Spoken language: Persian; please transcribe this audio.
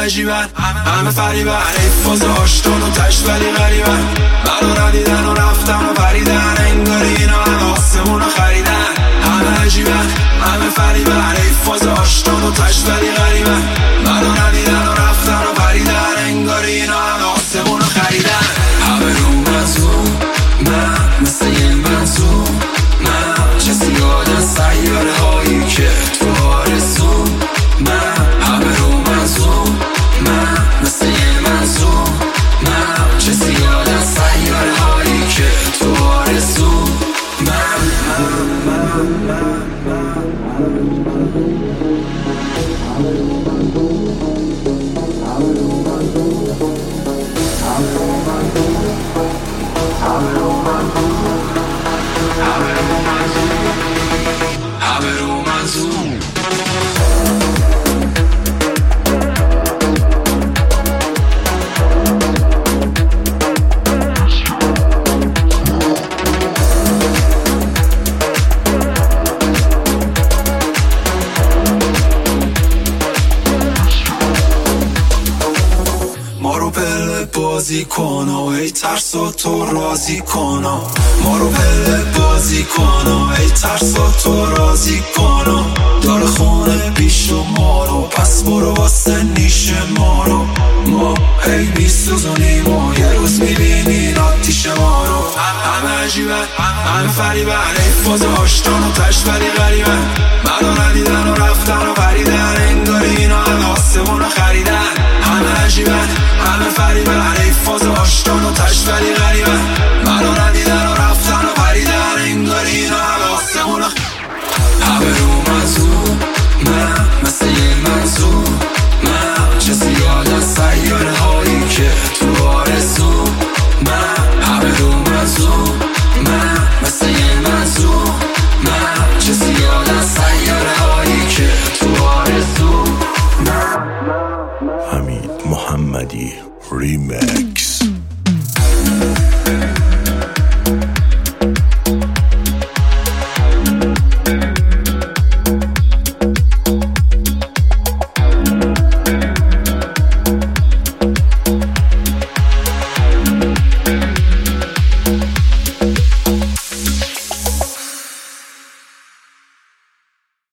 عجیبن، همه فریبن، ای فاز آشتون و تشت ولی غریبن. منو ندیدن و رفتن و پریدن، انگاری اینا هم آسمون رو خریدن. همه عجیبن، همه فریبن، ای فاز آشتون و تشت ولی غریبن. منو ندیدن و رفتن و پریدن، انگاری اینا هم آسمون رو خریدن. همه رو منظور من مثل یه منظور من، کسی یاد سیاره هایی که تو آرزو من. همه رو منظور من مثل یه منظور من، کسی یاد سیاره هایی که تو آرزو من. ما رو پله بازی کن و ای ترسا تو راضی کن، ما رو پله بازی کن و ای ترسا تو راضی کن. داره خونه بیش و ما رو، پس برو واسه نیش ما رو. ما هی میسوزونیم و یه روز میبینین آتیش ما رو. همه عجیبن، همه فریبن، ای فاز آشتان و تشت ولی غریبن. منو ندیدن و رفتن و پریدن، انگاری اینا هم آسمون رو خریدن. همه عجیبن، همه فریبن، ای فاز آشتان و تشت ولی غریبن. منو ندیدن